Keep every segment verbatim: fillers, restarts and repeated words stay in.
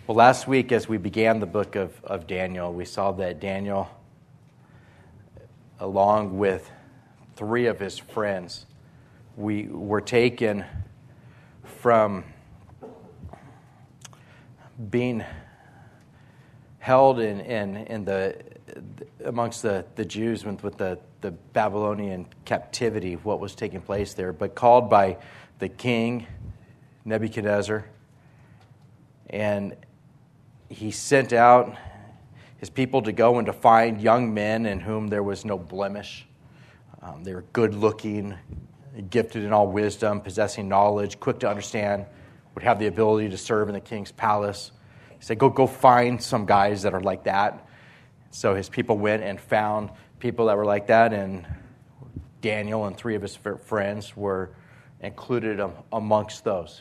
Well, last week as we began the book of, of Daniel, we saw that Daniel, along with three of his friends, we were taken from being held in, in, in the amongst the, the Jews with, with the, the Babylonian captivity, what was taking place there, but called by the king Nebuchadnezzar, and he sent out his people to go and to find young men in whom there was no blemish. Um, they were good-looking, gifted in all wisdom, possessing knowledge, quick to understand, would have the ability to serve in the king's palace. He said, go, go find some guys that are like that. So his people went and found people that were like that, and Daniel and three of his friends were included amongst those.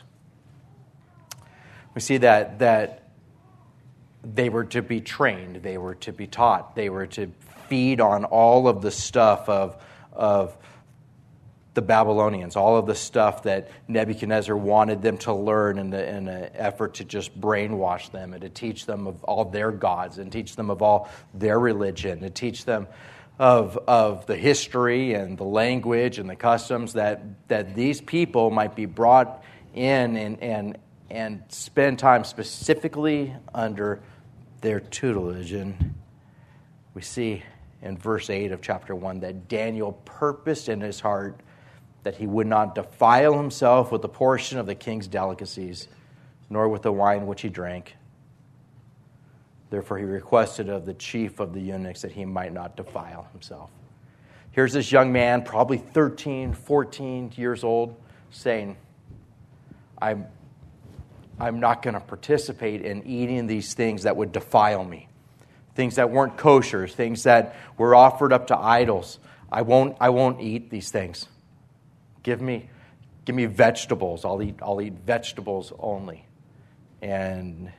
We see that that they were to be trained, they were to be taught, they were to feed on all of the stuff of, of the Babylonians, all of the stuff that Nebuchadnezzar wanted them to learn in, the, in an effort to just brainwash them and to teach them of all their gods and teach them of all their religion, to teach them of, of the history and the language and the customs that, that these people might be brought in and, and and spend time specifically under their tutelage. And we see in verse eight of chapter one that Daniel purposed in his heart that he would not defile himself with a portion of the king's delicacies, nor with the wine which he drank. Therefore he requested of the chief of the eunuchs that he might not defile himself. Here's this young man, probably thirteen, fourteen years old, saying, I'm I'm not going to participate in eating these things that would defile me, things that weren't kosher, things that were offered up to idols. I won't. I won't eat these things. Give me, give me vegetables. I'll eat. I'll eat vegetables only. And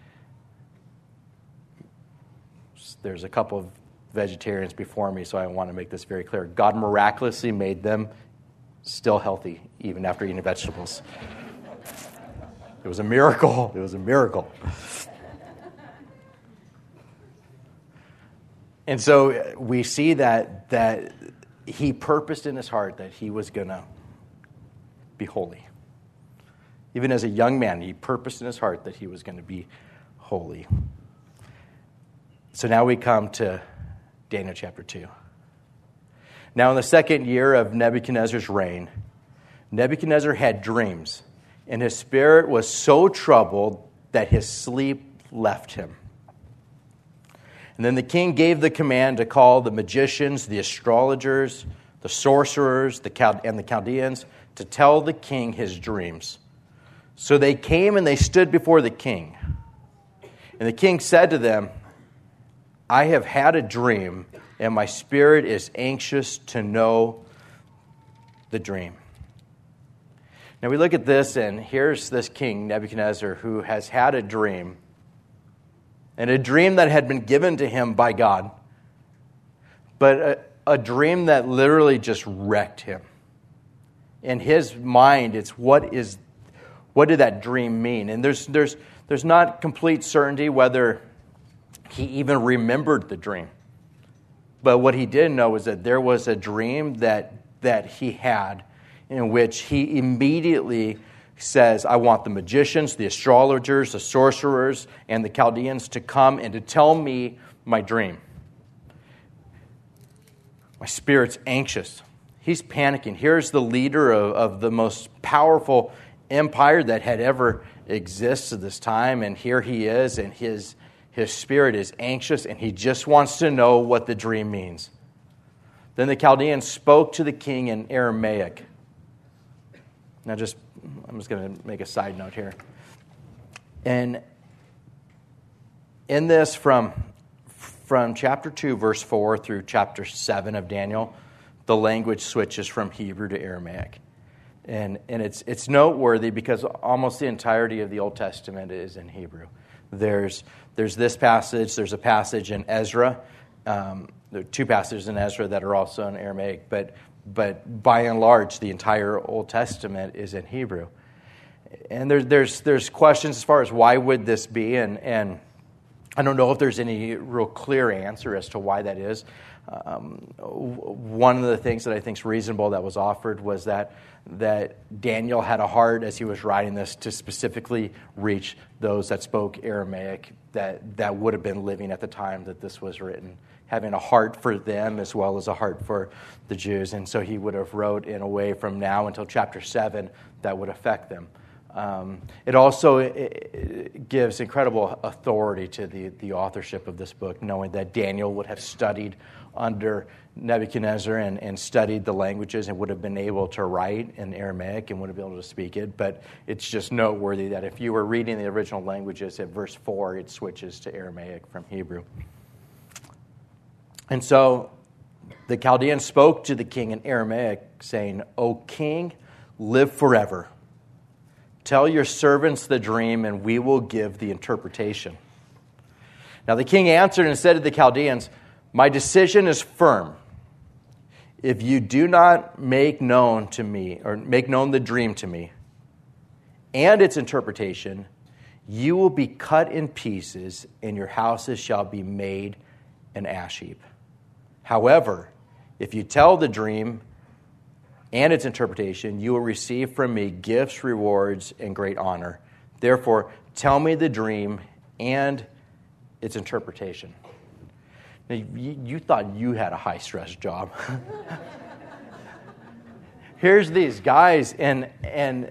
there's a couple of vegetarians before me, so I want to make this very clear. God miraculously made them still healthy even after eating vegetables. It was a miracle. It was a miracle. And so we see that that he purposed in his heart that he was going to be holy. Even as a young man, he purposed in his heart that he was going to be holy. So now we come to Daniel chapter two. Now in the second year of Nebuchadnezzar's reign, Nebuchadnezzar had dreams, and his spirit was so troubled that his sleep left him. And then the king gave the command to call the magicians, the astrologers, the sorcerers, the Chal- and the Chaldeans to tell the king his dreams. So they came and they stood before the king. And the king said to them, I have had a dream, and my spirit is anxious to know the dream. Now we look at this, and here's this king, Nebuchadnezzar, who has had a dream, and a dream that had been given to him by God, but a, a dream that literally just wrecked him. In his mind, it's what is, what did that dream mean? And there's there's there's not complete certainty whether he even remembered the dream. But what he did know is that there was a dream that that he had, in which he immediately says, I want the magicians, the astrologers, the sorcerers, and the Chaldeans to come and to tell me my dream. My spirit's anxious. He's panicking. Here's the leader of, of the most powerful empire that had ever existed at this time, and here he is, and his, his spirit is anxious, and he just wants to know what the dream means. Then the Chaldeans spoke to the king in Aramaic. Now, just I'm just going to make a side note here. And in this, from, from chapter two, verse four, through chapter seven of Daniel, the language switches from Hebrew to Aramaic. And, and it's, it's noteworthy because almost the entirety of the Old Testament is in Hebrew. There's, there's this passage, there's a passage in Ezra. Um, there are two passages in Ezra that are also in Aramaic, but But by and large, the entire Old Testament is in Hebrew. and there, there's there's questions as far as why would this be, and and I don't know if there's any real clear answer as to why that is. Um, one of the things that I think is reasonable that was offered was that that Daniel had a heart as he was writing this to specifically reach those that spoke Aramaic that, that would have been living at the time that this was written, having a heart for them as well as a heart for the Jews. And so he would have wrote in a way from now until chapter seven that would affect them. Um, it also it, it gives incredible authority to the, the authorship of this book, knowing that Daniel would have studied under Nebuchadnezzar and, and studied the languages and would have been able to write in Aramaic and would have been able to speak it. But it's just noteworthy that if you were reading the original languages at verse four, it switches to Aramaic from Hebrew. And so the Chaldeans spoke to the king in Aramaic, saying, "O king, live forever. Tell your servants the dream, and we will give the interpretation." Now the king answered and said to the Chaldeans, "My decision is firm. If you do not make known to me, or make known the dream to me, and its interpretation, you will be cut in pieces, and your houses shall be made an ash heap. However, if you tell the dream and its interpretation, you will receive from me gifts, rewards, and great honor. Therefore, tell me the dream and its interpretation." Now, you, you thought you had a high-stress job. Here's these guys, and and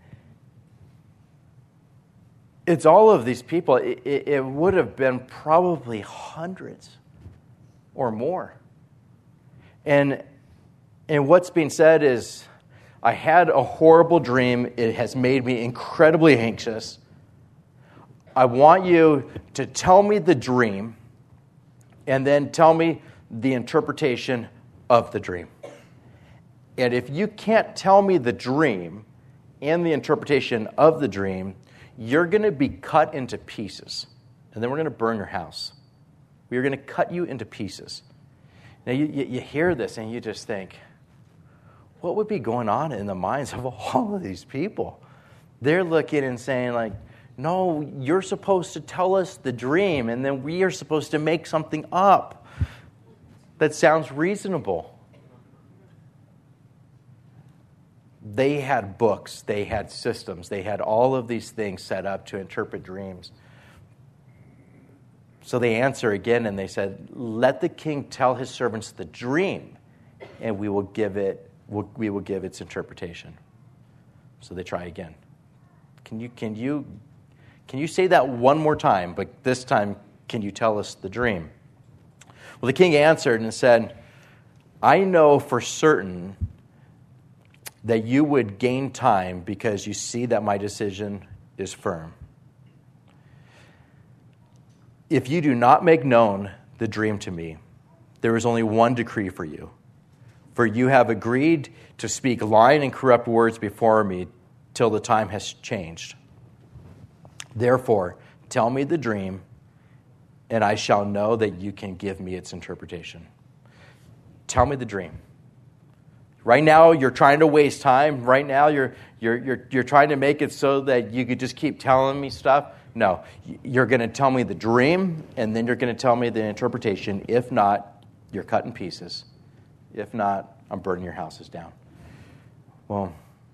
it's all of these people. It, it, it would have been probably hundreds or more. And and what's being said is, I had a horrible dream. It has made me incredibly anxious. I want you to tell me the dream and then tell me the interpretation of the dream. And if you can't tell me the dream and the interpretation of the dream, you're going to be cut into pieces. And then we're going to burn your house. We are going to cut you into pieces. Now, you, you, you hear this and you just think, what would be going on in the minds of all of these people? They're looking and saying, like, no, you're supposed to tell us the dream, and then we are supposed to make something up that sounds reasonable. They had books, they had systems, they had all of these things set up to interpret dreams. So they answer again, and they said, "Let the king tell his servants the dream, and we will give it. We'll, we will give its interpretation." So they try again. Can you can you can you say that one more time? But this time, can you tell us the dream? Well, the king answered and said, "I know for certain that you would gain time because you see that my decision is firm. If you do not make known the dream to me, there is only one decree for you. For you have agreed to speak lying and corrupt words before me till the time has changed. Therefore, tell me the dream, and I shall know that you can give me its interpretation." Tell me the dream. Right now, you're trying to waste time. Right now, you're you're you're you're trying to make it so that you could just keep telling me stuff. No, you're going to tell me the dream, and then you're going to tell me the interpretation. If not, you're cut in pieces. If not, I'm burning your houses down. Well,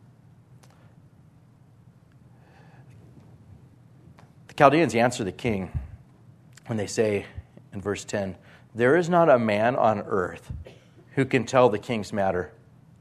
the Chaldeans answer the king when they say in verse ten, "There is not a man on earth who can tell the king's matter.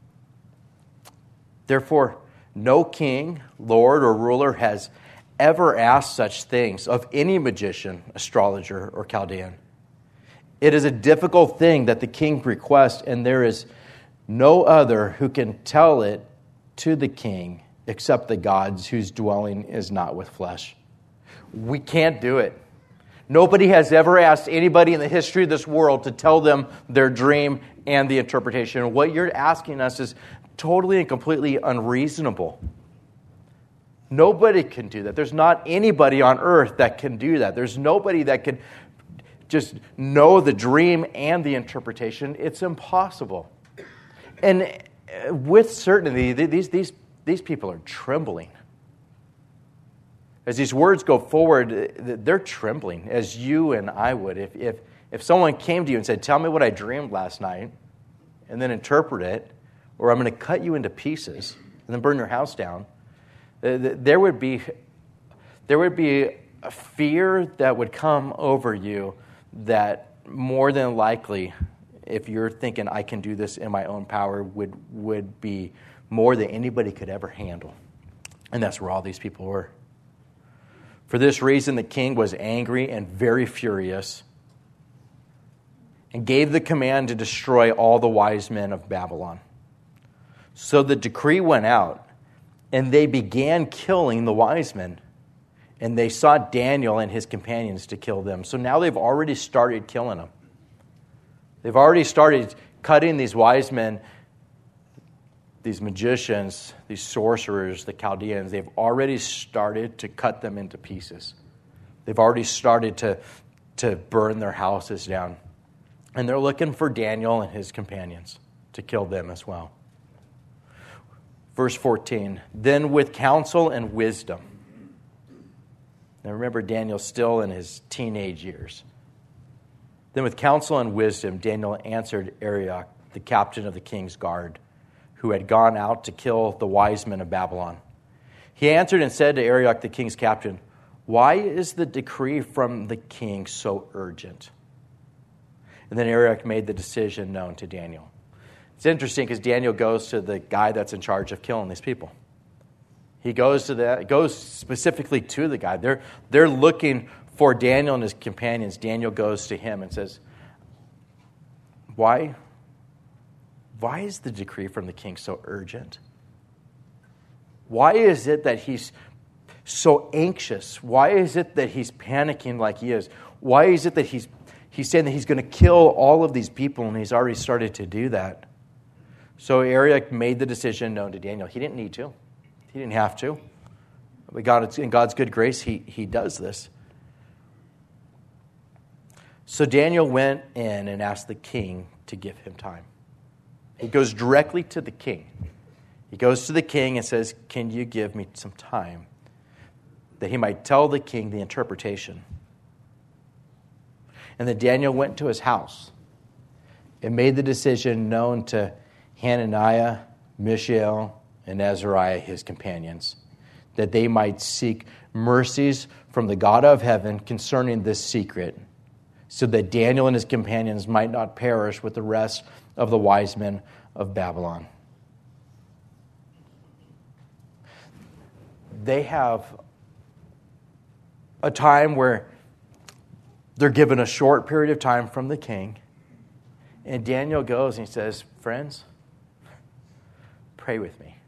Therefore, no king, lord, or ruler has ever asked such things of any magician, astrologer, or Chaldean. It is a difficult thing that the king requests, and there is no other who can tell it to the king except the gods whose dwelling is not with flesh." We can't do it. Nobody has ever asked anybody in the history of this world to tell them their dream and the interpretation. What you're asking us is totally and completely unreasonable. Nobody can do that. There's not anybody on earth that can do that. There's nobody that can just know the dream and the interpretation. It's impossible. And with certainty, these, these, these people are trembling. As these words go forward, they're trembling, as you and I would. If, if, if someone came to you and said, tell me what I dreamed last night, and then interpret it, or I'm going to cut you into pieces, and then burn your house down, there would be, there would be a fear that would come over you that more than likely, if you're thinking, I can do this in my own power, would, would be more than anybody could ever handle. And that's where all these people were. For this reason, the king was angry and very furious and gave the command to destroy all the wise men of Babylon. So the decree went out, and they began killing the wise men. And they sought Daniel and his companions to kill them. So now they've already started killing them. They've already started cutting these wise men, these magicians, these sorcerers, the Chaldeans. They've already started to cut them into pieces. They've already started to, to burn their houses down. And they're looking for Daniel and his companions to kill them as well. Verse fourteen, then with counsel and wisdom. Now remember, Daniel's still in his teenage years. Then with counsel and wisdom, Daniel answered Arioch, the captain of the king's guard, who had gone out to kill the wise men of Babylon. He answered and said to Arioch, the king's captain, why is the decree from the king so urgent? And then Arioch made the decision known to Daniel. It's interesting because Daniel goes to the guy that's in charge of killing these people. He goes to the goes specifically to the guy. They're they're looking for Daniel and his companions. Daniel goes to him and says, Why? Why is the decree from the king so urgent? Why is it that he's so anxious? Why is it that he's panicking like he is? Why is it that he's he's saying that he's going to kill all of these people, and he's already started to do that? So Arioch made the decision known to Daniel. He didn't need to. He didn't have to. But God, in God's good grace, he, he does this. So Daniel went in and asked the king to give him time. He goes directly to the king. He goes to the king and says, can you give me some time that he might tell the king the interpretation? And then Daniel went to his house and made the decision known to Hananiah, Mishael, and Azariah, his companions, that they might seek mercies from the God of heaven concerning this secret, so that Daniel and his companions might not perish with the rest of the wise men of Babylon. They have a time where they're given a short period of time from the king, and Daniel goes and he says, friends, pray with me.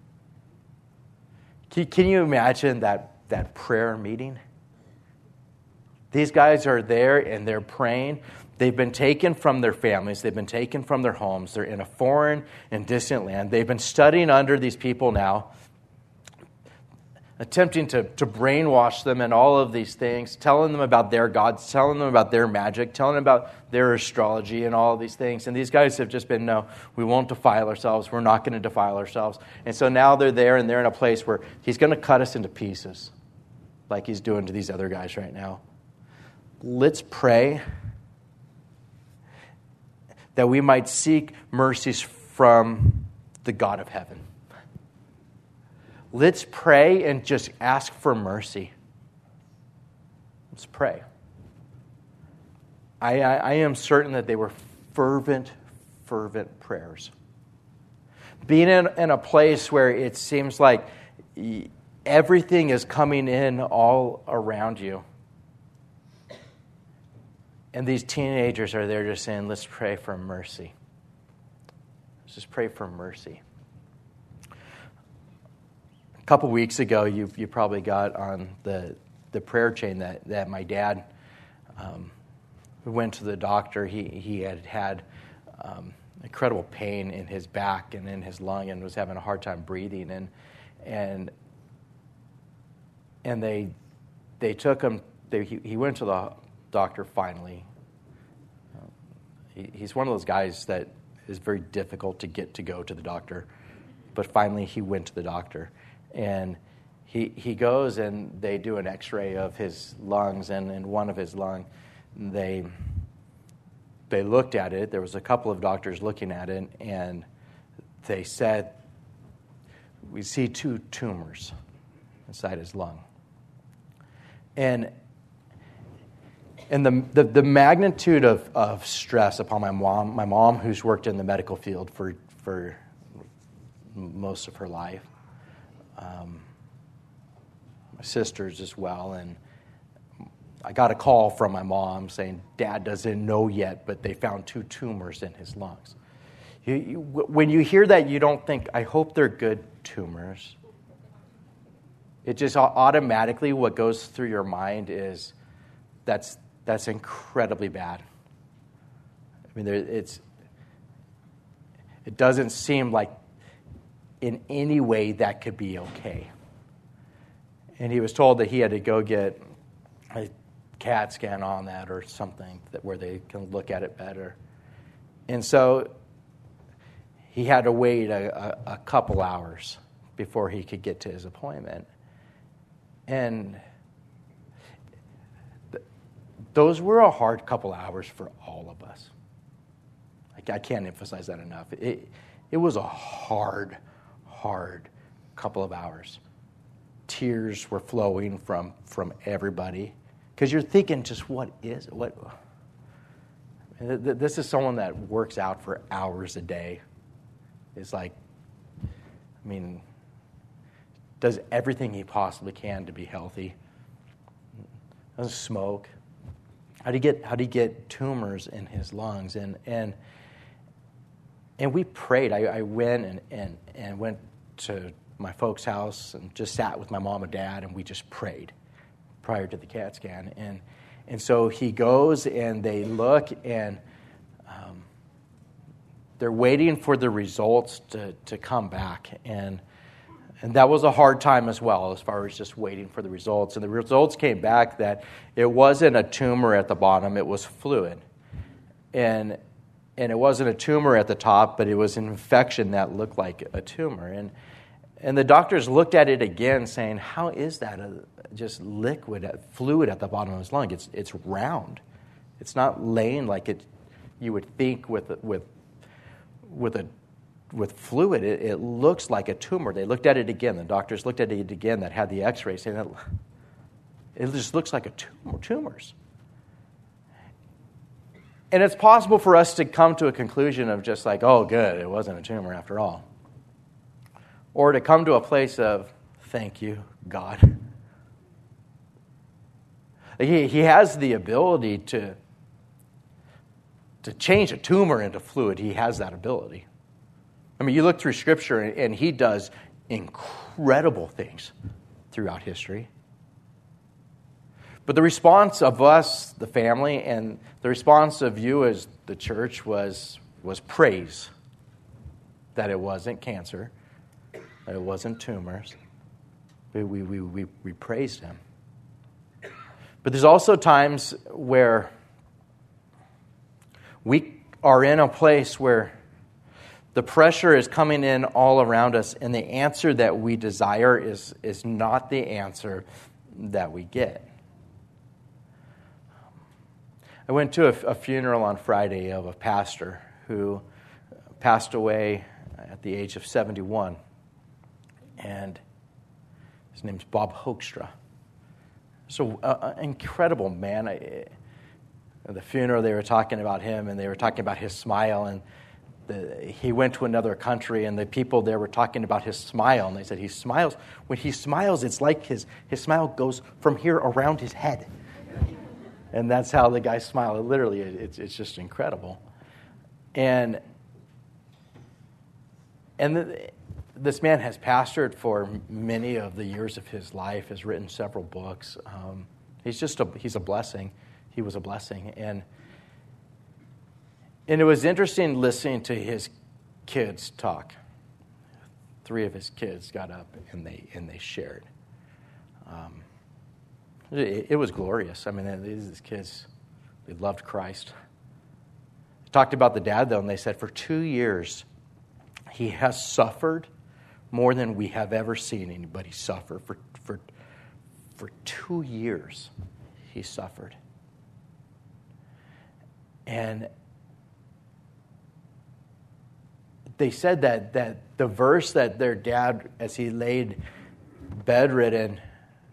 Can you imagine that, that prayer meeting? These guys are there and they're praying. They've been taken from their families. They've been taken from their homes. They're in a foreign and distant land. They've been studying under these people now, attempting to, to brainwash them and all of these things, telling them about their gods, telling them about their magic, telling them about their astrology and all of these things. And these guys have just been, no, we won't defile ourselves. We're not going to defile ourselves. And so now they're there and they're in a place where he's going to cut us into pieces like he's doing to these other guys right now. Let's pray that we might seek mercies from the God of heaven. Let's pray and just ask for mercy. Let's pray. I, I, I am certain that they were fervent, fervent prayers. Being in, in a place where it seems like everything is coming in all around you. And these teenagers are there just saying, let's pray for mercy. Let's just pray for mercy. A couple weeks ago, you you probably got on the the prayer chain that, that my dad um, went to the doctor. He he had had um, incredible pain in his back and in his lung and was having a hard time breathing. And and and they they took him. They, he, he went to the doctor finally. Uh, he, he's one of those guys that is very difficult to get to go to the doctor, but finally he went to the doctor. And he he goes and they do an x-ray of his lungs, and in one of his lungs, they they looked at it. There was a couple of doctors looking at it, and they said, we see two tumors inside his lung. And and the, the, the magnitude of, of stress upon my mom, my mom who's worked in the medical field for, for most of her life, um, my sisters as well, and I got a call from my mom saying, Dad doesn't know yet, but they found two tumors in his lungs. You, you, when you hear that, you don't think, I hope they're good tumors. It just automatically, what goes through your mind is, that's that's incredibly bad. I mean, there, it's it doesn't seem like in any way that could be okay. And he was told that he had to go get a CAT scan on that or something that where they can look at it better. And so he had to wait a, a, a couple hours before he could get to his appointment. And th- those were a hard couple hours for all of us. I, I can't emphasize that enough. It, it was a hard, hard couple of hours. Tears were flowing from, from everybody. Because you're thinking, just what is it? What? This is someone that works out for hours a day. It's like, I mean, does everything he possibly can to be healthy. Doesn't smoke. How do you get how do you get tumors in his lungs? And and and we prayed. I, I went and, and, and went to my folks' house and just sat with my mom and dad, and we just prayed prior to the CAT scan. And and so he goes and they look, and um, they're waiting for the results to, to come back. And And that was a hard time as well, as far as just waiting for the results. And the results came back that it wasn't a tumor at the bottom, it was fluid. And and it wasn't a tumor at the top, but it was an infection that looked like a tumor. And and the doctors looked at it again, saying, how is that a, just liquid, fluid at the bottom of his lung? It's it's round. It's not laying like it you would think with with with a with fluid. It, it looks like a tumor. They looked at it again. The doctors looked at it again that had the x-ray, saying that it just looks like a tumor, tumors. And it's possible for us to come to a conclusion of just like, oh, good, it wasn't a tumor after all. Or to come to a place of, thank you, God. He, he has the ability to, to change a tumor into fluid. He has that ability. I mean, you look through Scripture, and, and he does incredible things throughout history. But the response of us, the family, and the response of you as the church was, was praise. That it wasn't cancer, that it wasn't tumors. We, we, we, we, we praised him. But there's also times where we are in a place where the pressure is coming in all around us, and the answer that we desire is, is not the answer that we get. I went to a, a funeral on Friday of a pastor who passed away at the age of seventy-one. And his name's Bob Hoekstra. So uh, an incredible man. I, at the funeral, they were talking about him, and they were talking about his smile, and The, he went to another country, and the people there were talking about his smile, and they said he smiles. When he smiles, it's like his, his smile goes from here around his head. And that's how the guy smiled. Literally, it's it's just incredible. And and the, this man has pastored for many of the years of his life, has written several books. Um, he's just a, he's a blessing. He was a blessing. And And it was interesting listening to his kids talk. Three of his kids got up and they and they shared. Um, it, it was glorious. I mean, these kids, they loved Christ. They talked about the dad, though, and they said for two years, he has suffered more than we have ever seen anybody suffer for, For, for two years, he suffered. And they said that, that the verse that their dad, as he laid bedridden,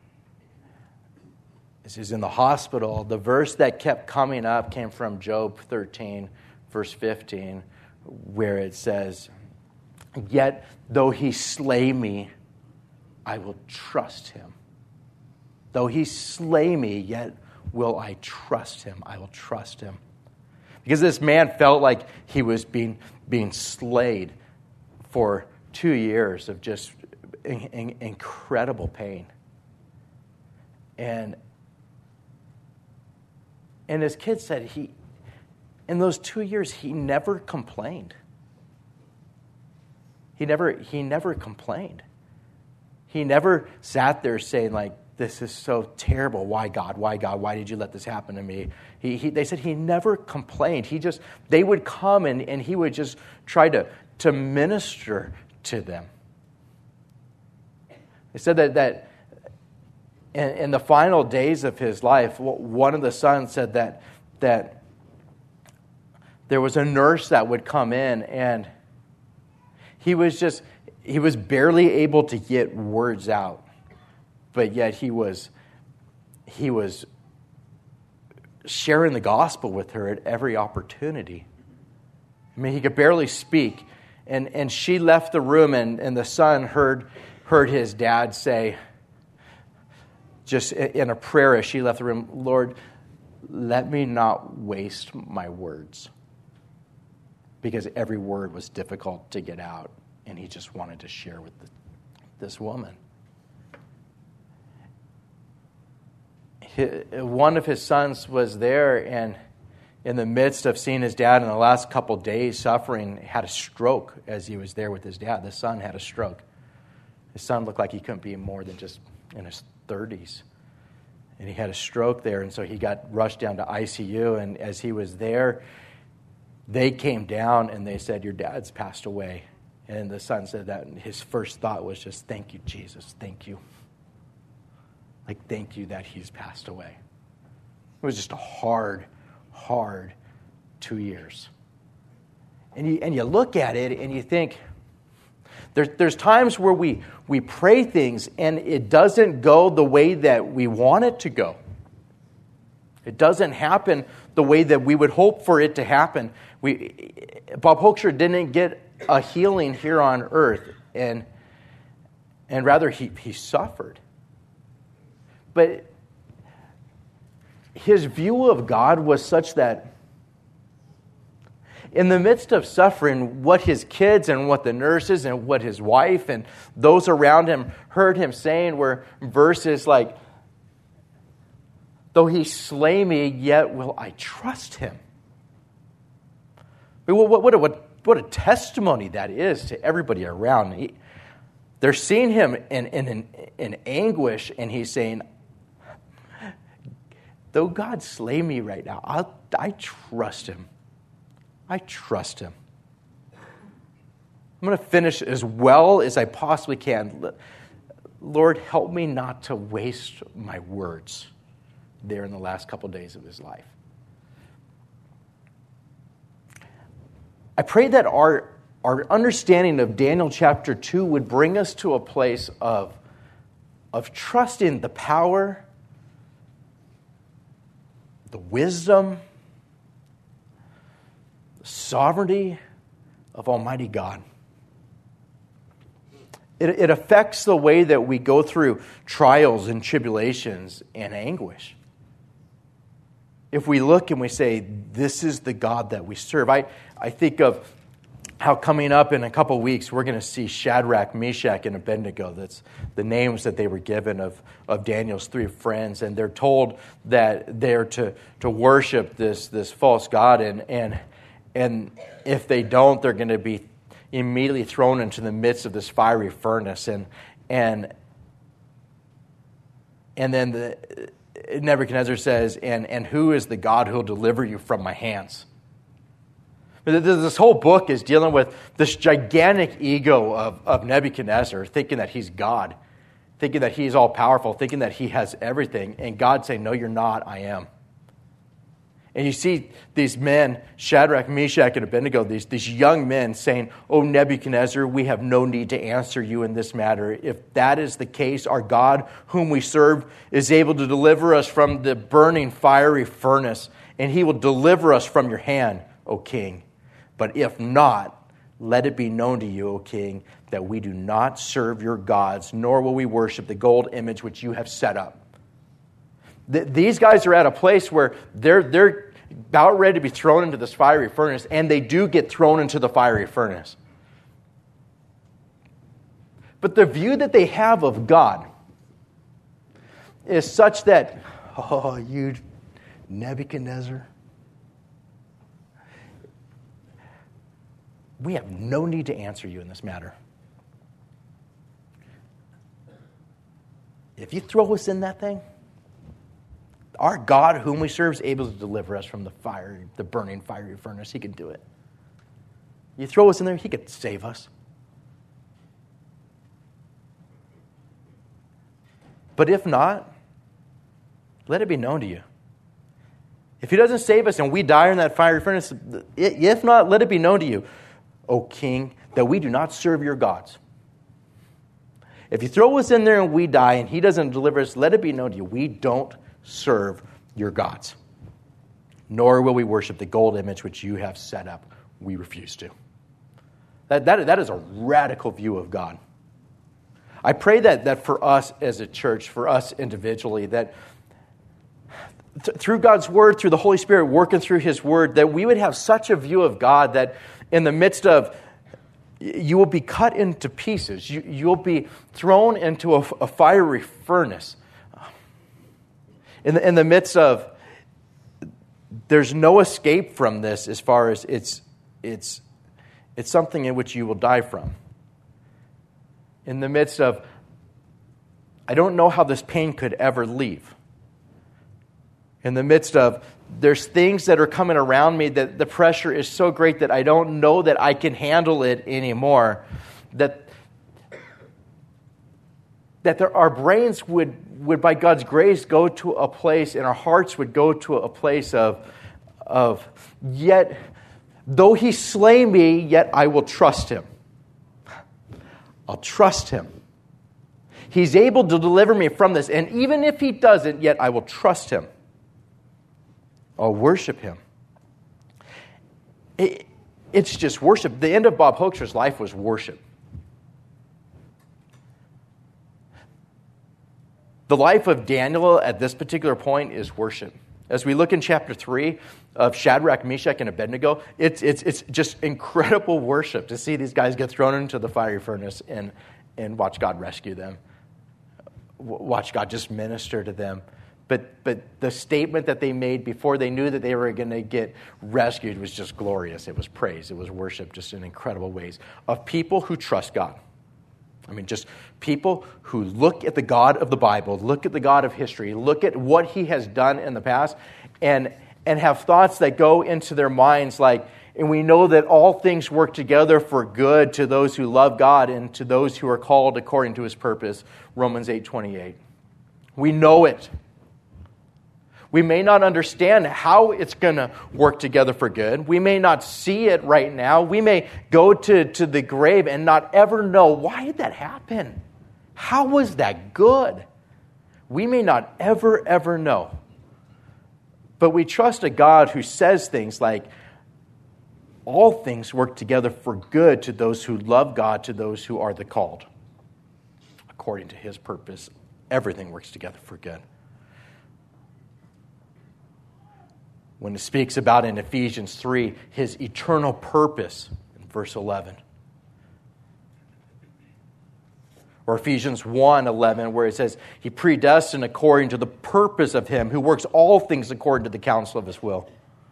as he's in the hospital, the verse that kept coming up came from Job thirteen, verse fifteen, where it says, "Yet though he slay me, I will trust him. Though he slay me, yet will I trust him." I will trust him. Because this man felt like he was being, being slayed for two years of just in, in, incredible pain. And, and his kid said he, in those two years, he never complained. He never, he never complained. He never sat there saying, like, "This is so terrible. Why, God? Why, God? Why did you let this happen to me?" He, he, they said he never complained. He just, they would come and, and he would just try to, to minister to them. They said that, that in, in the final days of his life, one of the sons said that, that there was a nurse that would come in and he was just, he was barely able to get words out. But yet he was he was sharing the gospel with her at every opportunity. I mean, he could barely speak. And, and she left the room, and, and the son heard, heard his dad say, just in a prayer as she left the room, "Lord, let me not waste my words." Because every word was difficult to get out, and he just wanted to share with the, this woman. One of his sons was there, and in the midst of seeing his dad in the last couple days suffering, had a stroke as he was there with his dad. The son had a stroke. His son looked like he couldn't be more than just in his thirties. And he had a stroke there, and so he got rushed down to I C U, and as he was there, they came down and they said, "Your dad's passed away." And the son said that, and his first thought was just, "Thank you, Jesus, thank you." Like, thank you that he's passed away. It was just a hard, hard two years. And you and you look at it and you think, there's, there's times where we, we pray things and it doesn't go the way that we want it to go. It doesn't happen the way that we would hope for it to happen. We, Bob Hoekstra didn't get a healing here on earth, and, and rather he, he suffered. But his view of God was such that in the midst of suffering, what his kids and what the nurses and what his wife and those around him heard him saying were verses like, "Though he slay me, yet will I trust him." I mean, what, what, what, what a testimony that is to everybody around. He, they're seeing him in, in, in anguish, and he's saying, "Though God slay me right now, I'll, I trust him. I trust him. I'm going to finish as well as I possibly can. Lord, help me not to waste my words," there in the last couple days of his life. I pray that our, our understanding of Daniel chapter two would bring us to a place of, of trusting the power, the wisdom, the sovereignty of Almighty God. It, it affects the way that we go through trials and tribulations and anguish. If we look and we say, this is the God that we serve. I, I think of how coming up in a couple weeks, we're going to see Shadrach, Meshach, and Abednego. That's the names that they were given of, of Daniel's three friends. And they're told that they're to, to worship this, this false god. And, and, and if they don't, they're going to be immediately thrown into the midst of this fiery furnace. And, and, and then the, Nebuchadnezzar says, and, and who is the God who will deliver you from my hands? This whole book is dealing with this gigantic ego of, of Nebuchadnezzar, thinking that he's God. thinking that he's all powerful, thinking that he has everything, and God saying, no, you're not, I am. And you see these men, Shadrach, Meshach, and Abednego, these, these young men saying, oh, Nebuchadnezzar, we have no need to answer you in this matter. If that is the case, our God, whom we serve, is able to deliver us from the burning fiery furnace, and he will deliver us from your hand, O king. But if not, let it be known to you, O king, that we do not serve your gods, nor will we worship the gold image which you have set up. Th- these guys are at a place where they're they're about ready to be thrown into this fiery furnace, and they do get thrown into the fiery furnace. But the view that they have of God is such that, oh, you Nebuchadnezzar, we have no need to answer you in this matter. If you throw us in that thing, our God, whom we serve, is able to deliver us from the fire, the burning fiery furnace. He can do it. You throw us in there, he could save us. But if not, let it be known to you. If he doesn't save us and we die in that fiery furnace, if not, let it be known to you, O king, that we do not serve your gods. If you throw us in there and we die and he doesn't deliver us, let it be known to you, we don't serve your gods, nor will we worship the gold image which you have set up. We refuse to. That, that, that is a radical view of God. I pray that, that for us as a church, for us individually, that th- through God's word, through the Holy Spirit working through his word, that we would have such a view of God that in the midst of, you will be cut into pieces. You, you'll be thrown into a, a fiery furnace. In the, in the midst of, there's no escape from this as far as it's, it's, it's something in which you will die from. In the midst of, I don't know how this pain could ever leave. In the midst of, there's things that are coming around me that the pressure is so great that I don't know that I can handle it anymore. That, that there, our brains would would by God's grace go to a place, and our hearts would go to a place of, of yet, though he slay me, yet I will trust him. I'll trust him. He's able to deliver me from this, and even if he doesn't, yet I will trust him. I'll worship him. It, it's just worship. The end of Bob Hoekstra's life was worship. The life of Daniel at this particular point is worship. As we look in chapter three of Shadrach, Meshach, and Abednego, it's it's it's just incredible worship to see these guys get thrown into the fiery furnace and, and watch God rescue them. Watch God just minister to them. But but the statement that they made before they knew that they were going to get rescued was just glorious. It was praise. It was worship just in incredible ways of people who trust God. I mean, just people who look at the God of the Bible, look at the God of history, look at what he has done in the past, and and have thoughts that go into their minds like, and we know that all things work together for good to those who love God and to those who are called according to his purpose, Romans eight twenty-eight. We know it. We may not understand how it's going to work together for good. We may not see it right now. We may go to, to the grave and not ever know, why did that happen? How was that good? We may not ever, ever know. But we trust a God who says things like, all things work together for good to those who love God, to those who are the called. According to his purpose, everything works together for good. When it speaks about in Ephesians three, his eternal purpose in verse eleven. Or Ephesians one eleven, where it says, he predestined according to the purpose of him who works all things according to the counsel of his will.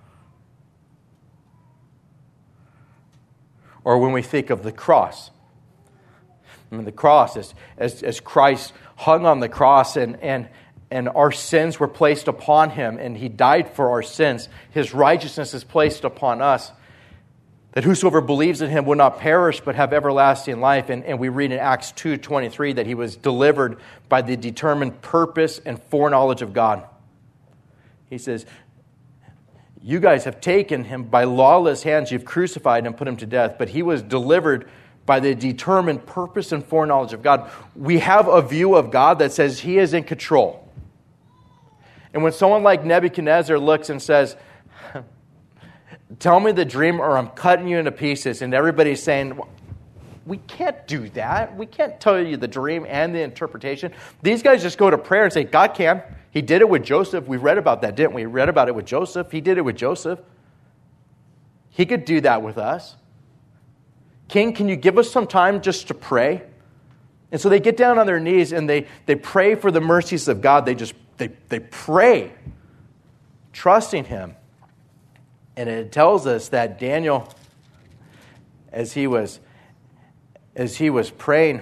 Or when we think of the cross. I mean, the cross, as, as, as Christ hung on the cross and, and And our sins were placed upon him, and he died for our sins. His righteousness is placed upon us. that whosoever believes in him will not perish but have everlasting life. And, and we read in Acts two twenty-three that he was delivered by the determined purpose and foreknowledge of God. He says, you guys have taken him by lawless hands, you've crucified and put him to death, but he was delivered by the determined purpose and foreknowledge of God. We have a view of God that says he is in control. And when someone like Nebuchadnezzar looks and says, tell me the dream or I'm cutting you into pieces, and everybody's saying, we can't do that. We can't tell you the dream and the interpretation. These guys just go to prayer and say, God can. He did it with Joseph. We read about that, didn't we? We read about it with Joseph. He did it with Joseph. He could do that with us. King, can you give us some time just to pray? And so they get down on their knees and they, they pray for the mercies of God. They just they they pray, trusting him. And it tells us that Daniel, as he was as he was praying,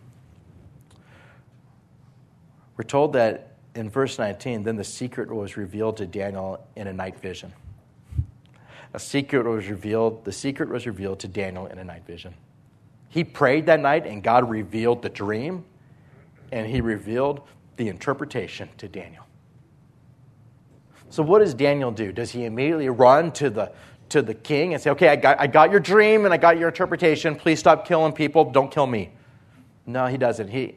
we're told that in verse nineteen, then the secret was revealed to Daniel in a night vision. A secret was revealed, the secret was revealed to Daniel in a night vision. He prayed that night and God revealed the dream and he revealed the interpretation to Daniel. So what does Daniel do? Does he immediately run to the to the king and say, okay, I got, I got your dream and I got your interpretation. Please stop killing people. Don't kill me. No, he doesn't. He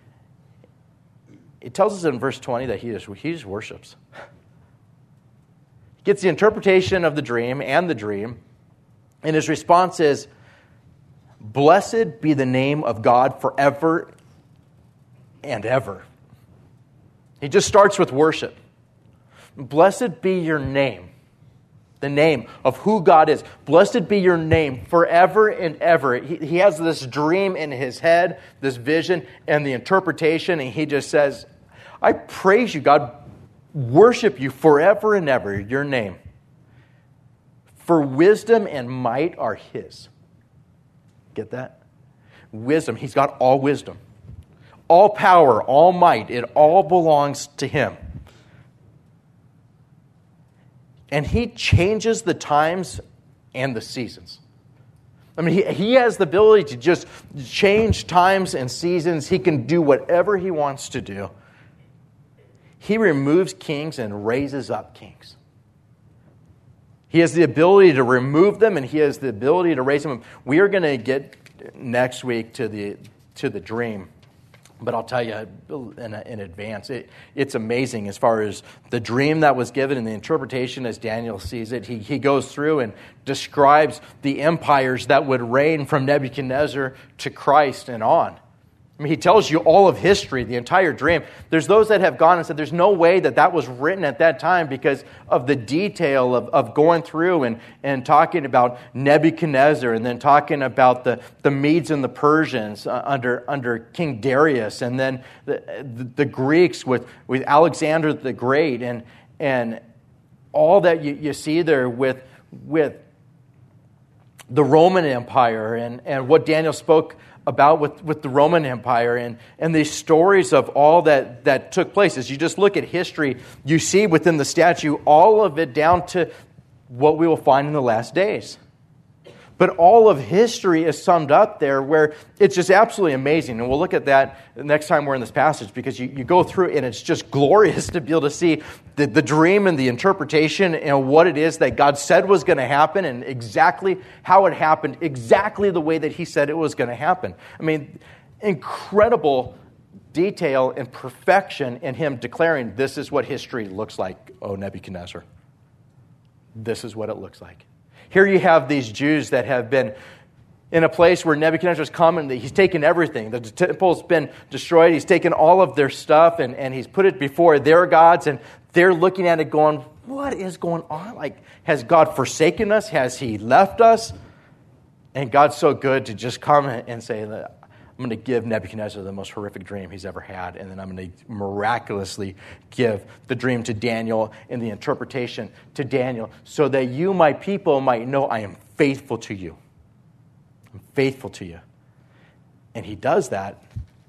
It tells us in verse twenty that he just, he just worships. He gets the interpretation of the dream and the dream, and his response is, blessed be the name of God forever and ever. He just starts with worship. Blessed be your name, the name of who God is. Blessed be your name forever and ever. He, he has this dream in his head, this vision, and the interpretation, and he just says, I praise you, God, worship you forever and ever, your name. For wisdom and might are his. Get that? Wisdom. He's got all wisdom. All power, all might, it all belongs to him. And he changes the times and the seasons. I mean, he, he has the ability to just change times and seasons. He can do whatever he wants to do. He removes kings and raises up kings. He has the ability to remove them, and he has the ability to raise them. We are going to get next week to the to the dream, but I'll tell you in, in advance, it, it's amazing as far as the dream that was given and the interpretation as Daniel sees it. He, he goes through and describes the empires that would reign from Nebuchadnezzar to Christ and on. I mean, he tells you all of history, the entire dream. There's those that have gone and said there's no way that that was written at that time because of the detail of, of going through and, and talking about Nebuchadnezzar and then talking about the, the Medes and the Persians uh, under, under King Darius and then the, the, the Greeks with, with Alexander the Great and, and all that you, you see there with, with the Roman Empire and, and what Daniel spoke about with, with the Roman Empire and, and these stories of all that, that took place. As you just look at history, you see within the statue all of it down to what we will find in the last days. But all of history is summed up there where it's just absolutely amazing. And we'll look at that next time we're in this passage because you, you go through and it's just glorious to be able to see the, the dream and the interpretation and what it is that God said was going to happen and exactly how it happened, exactly the way that he said it was going to happen. I mean, incredible detail and perfection in him declaring, this is what history looks like, O Nebuchadnezzar. This is what it looks like. Here you have these Jews that have been in a place where Nebuchadnezzar's come and he's taken everything. The temple's been destroyed. He's taken all of their stuff and, and he's put it before their gods. And they're looking at it going, what is going on? Like, has God forsaken us? Has he left us? And God's so good to just come and say, I'm going to give Nebuchadnezzar the most horrific dream he's ever had. And then I'm going to miraculously give the dream to Daniel and the interpretation to Daniel so that you, my people, might know I am faithful to you. I'm faithful to you. And he does that.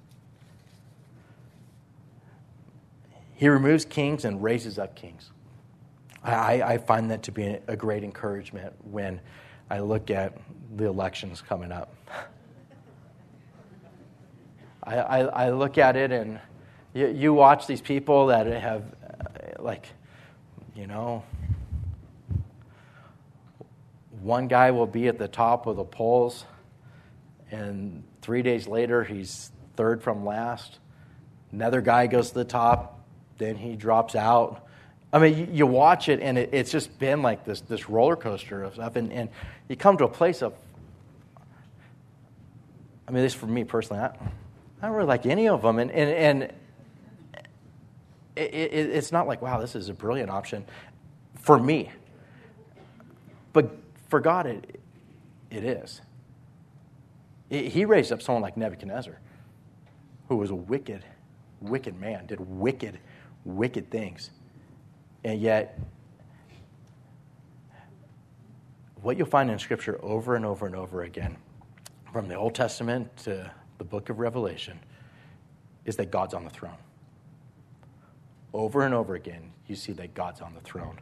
He removes kings and raises up kings. I, I find that to be a great encouragement when I look at the elections coming up. I, I, I look at it and you, you watch these people that have, uh, like, you know, one guy will be at the top of the polls, and three days later he's third from last. Another guy goes to the top, then he drops out. I mean, you, you watch it, and it, it's just been like this this roller coaster of stuff, and, and you come to a place of, I mean, this for me personally, I, I don't really like any of them, and and, and it, it, it's not like, wow, this is a brilliant option for me, but for God, it it is. It, he raised up someone like Nebuchadnezzar, who was a wicked, wicked man, did wicked, wicked things. And yet, what you'll find in Scripture over and over and over again, from the Old Testament to the book of Revelation, is that God's on the throne. Over and over again, you see that God's on the throne.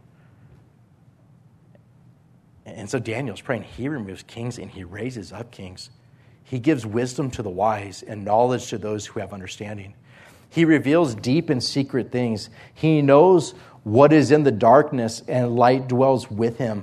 And so Daniel's praying, he removes kings and he raises up kings. He gives wisdom to the wise and knowledge to those who have understanding. He reveals deep and secret things. He knows what is in the darkness, and light dwells with him.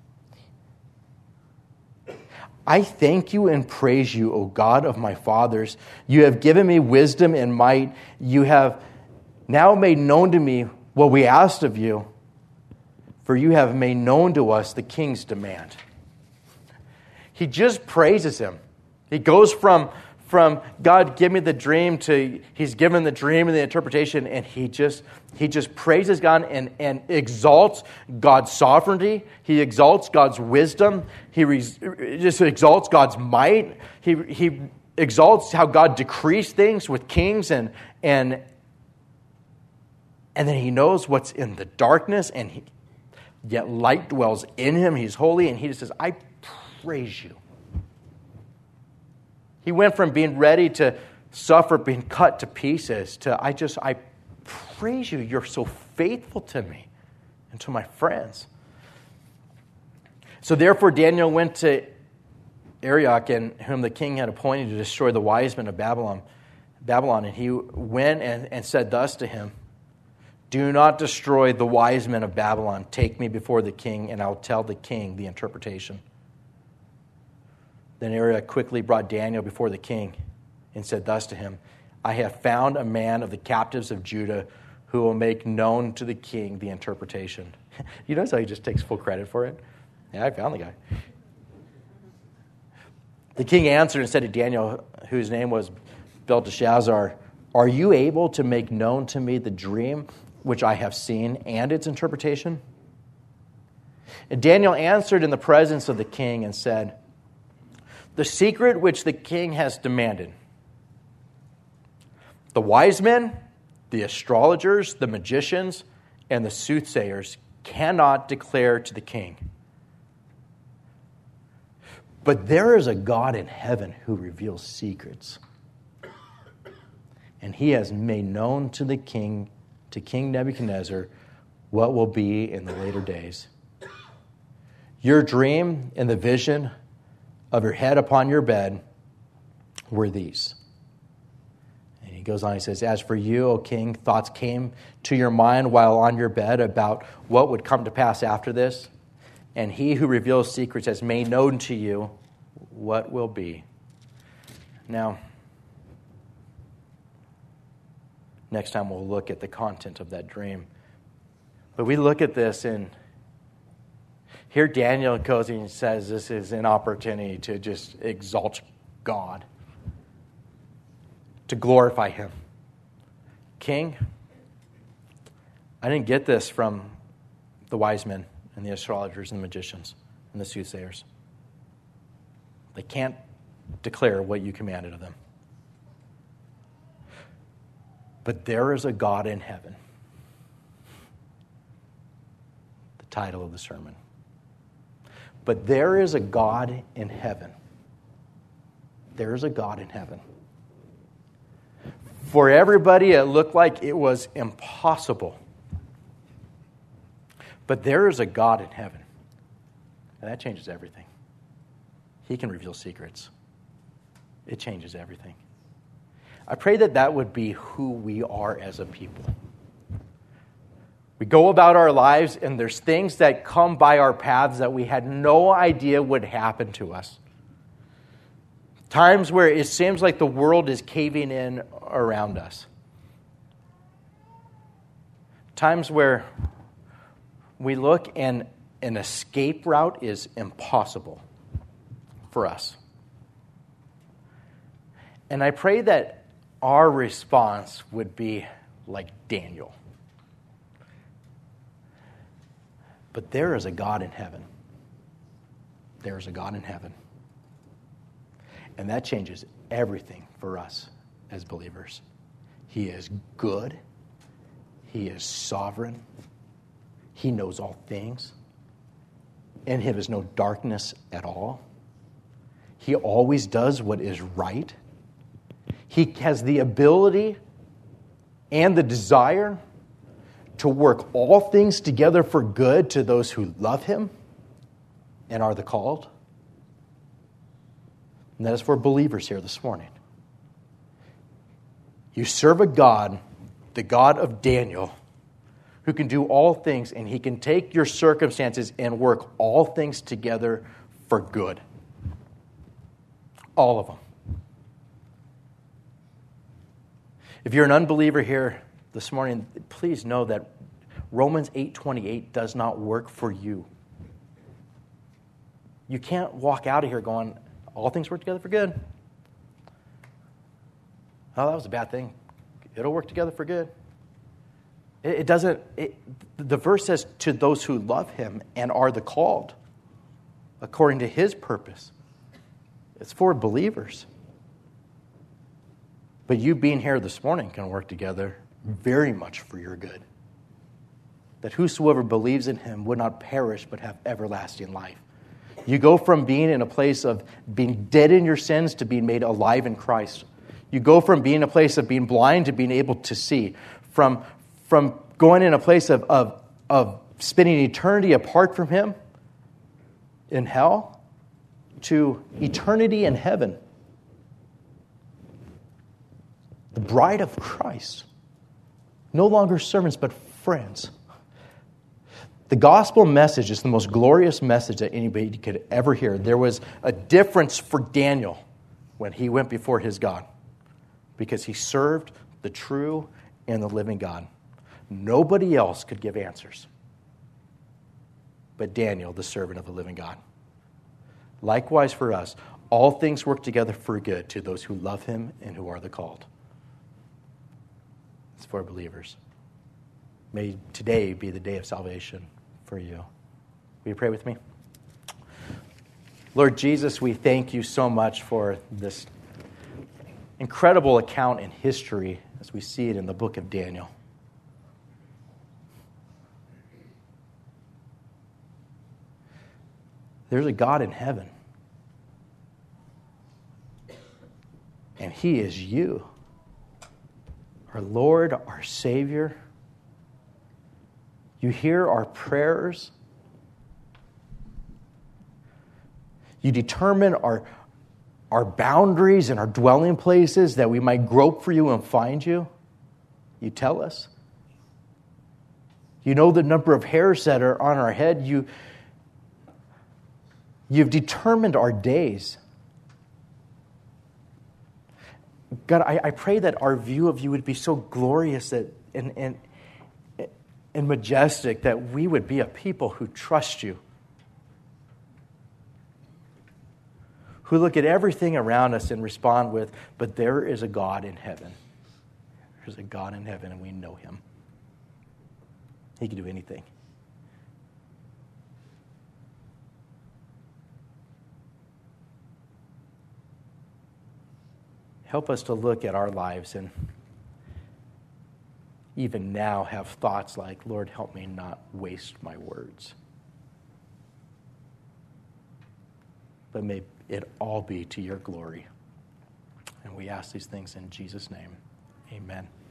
I thank you and praise you, O God of my fathers. You have given me wisdom and might. You have now made known to me what we asked of you, for you have made known to us the king's demand. He just praises him. He goes from, from God, give me the dream, to he's given the dream and the interpretation, and he just he just praises God and, and exalts God's sovereignty. He exalts God's wisdom. He re, just exalts God's might. He he exalts how God decrees things with kings, and and and then he knows what's in the darkness, and he, yet light dwells in him. He's holy, and he just says, I praise you. He went from being ready to suffer, being cut to pieces, to I just, I praise you. You're so faithful to me and to my friends. So therefore Daniel went to Arioch, and whom the king had appointed to destroy the wise men of Babylon, Babylon, and he went and, and said thus to him, do not destroy the wise men of Babylon. Take me before the king, and I'll tell the king the interpretation. Then Arioch quickly brought Daniel before the king and said thus to him, I have found a man of the captives of Judah who will make known to the king the interpretation. You notice how he just takes full credit for it? Yeah, I found the guy. The king answered and said to Daniel, whose name was Belteshazzar, are you able to make known to me the dream which I have seen and its interpretation? And Daniel answered in the presence of the king and said, the secret which the king has demanded, the wise men, the astrologers, the magicians, and the soothsayers cannot declare to the king. But there is a God in heaven who reveals secrets. And he has made known to the king, to King Nebuchadnezzar, what will be in the later days. Your dream and the vision of your head upon your bed were these. And he goes on, he says, as for you, O king, thoughts came to your mind while on your bed about what would come to pass after this. And he who reveals secrets has made known to you what will be. Now, next time we'll look at the content of that dream. But we look at this, and here Daniel goes and says this is an opportunity to just exalt God, to glorify him. King, I didn't get this from the wise men and the astrologers and the magicians and the soothsayers. They can't declare what you commanded of them. But there is a God in heaven. The title of the sermon. But there is a God in heaven. There is a God in heaven. For everybody, it looked like it was impossible. But there is a God in heaven. And that changes everything. He can reveal secrets. It changes everything. I pray that that would be who we are as a people. We go about our lives, and there's things that come by our paths that we had no idea would happen to us. Times where it seems like the world is caving in around us. Times where we look and an escape route is impossible for us. And I pray that our response would be like Daniel. But there is a God in heaven. There is a God in heaven. And that changes everything for us as believers. He is good. He is sovereign. He knows all things. In him is no darkness at all. He always does what is right. He has the ability and the desire to work all things together for good to those who love him and are the called. And that is for believers here this morning. You serve a God, the God of Daniel, who can do all things, and he can take your circumstances and work all things together for good. All of them. If you're an unbeliever here this morning, please know that Romans eight twenty-eight does not work for you. You can't walk out of here going, all things work together for good. Oh, that was a bad thing. It'll work together for good. It, it doesn't, it, the verse says, to those who love him and are the called, according to his purpose. It's for believers. But you being here this morning can work together very much for your good. That whosoever believes in him would not perish but have everlasting life. You go from being in a place of being dead in your sins to being made alive in Christ. You go from being in a place of being blind to being able to see. From, from going in a place of, of, of spending eternity apart from him in hell to eternity in heaven. The bride of Christ. No longer servants, but friends. The gospel message is the most glorious message that anybody could ever hear. There was a difference for Daniel when he went before his God, because he served the true and the living God. Nobody else could give answers but Daniel, the servant of the living God. Likewise for us, all things work together for good to those who love him and who are the called. It's for believers. May today be the day of salvation for you. Will you pray with me? Lord Jesus, we thank you so much for this incredible account in history as we see it in the book of Daniel. There's a God in heaven. And he is you, our Lord, our Savior. You hear our prayers. You determine our, our boundaries and our dwelling places that we might grope for you and find you. You tell us. You know the number of hairs that are on our head. You, you've determined our days. God, I, I pray that our view of you would be so glorious that and, and, and majestic that we would be a people who trust you, who look at everything around us and respond with, but there is a God in heaven. There's a God in heaven, and we know him. He can do anything. Help us to look at our lives and even now have thoughts like, Lord, help me not waste my words. But may it all be to your glory. And we ask these things in Jesus' name. Amen.